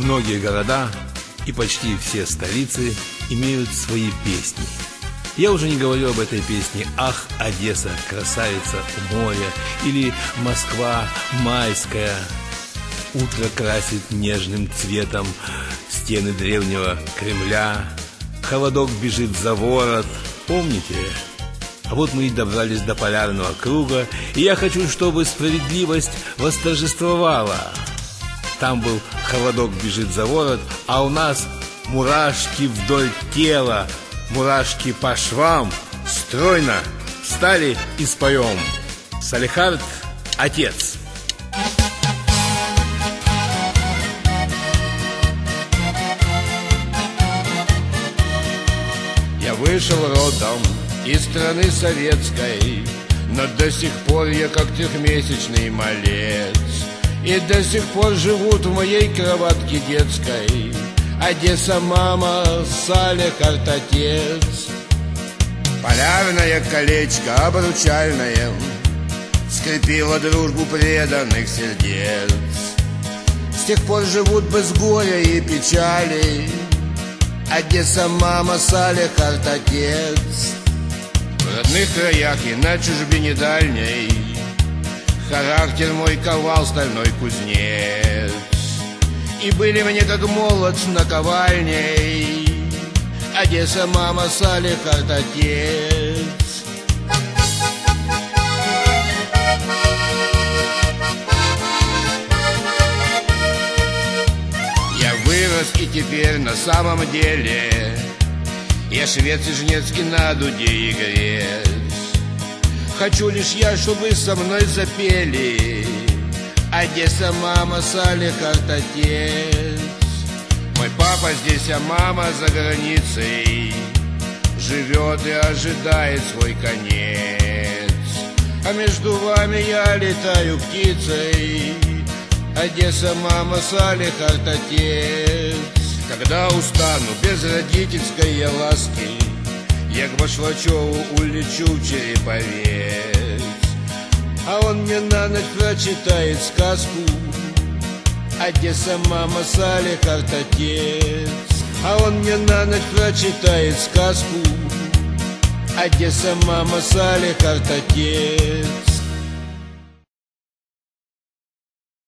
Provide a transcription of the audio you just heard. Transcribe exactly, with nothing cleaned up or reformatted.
Многие города и почти все столицы имеют свои песни. Я уже не говорю об этой песне «Ах, Одесса, красавица у моря» или «Москва майская». Утро красит нежным цветом стены древнего Кремля. Холодок бежит за ворот. Помните? А вот мы и добрались до полярного круга, и я хочу, чтобы справедливость восторжествовала. Там был холодок бежит за ворот, а у нас мурашки вдоль тела, мурашки по швам. Стройно встали и споем. Салехард — отец. Я вышел родом из страны советской, но до сих пор я как трехмесячный малец. И до сих пор живут в моей кроватке детской Одесса мама, Салехард отец. Полярное колечко обручальное скрепило дружбу преданных сердец. С тех пор живут без горя и печали Одесса мама, Салехард отец. В родных краях и на чужбине дальней характер мой ковал стальной кузнец. И были мне как молот с наковальней Одесса мама, Салехард отец. Я вырос и теперь на самом деле я швец и жнец и на дуде игрец. Хочу лишь я, чтобы со мной запели Одесса мама, Салехард отец. Мой папа здесь, а мама за границей живет и ожидает свой конец. А между вами я летаю птицей Одесса мама, Салехард отец. Когда устану без родительской я ласки, я к Башлачеву улечу в Череповец. А он мне на ночь прочитает сказку Одесса мама, Салехард отец. А он мне на ночь прочитает сказку Одесса мама, Салехард отец.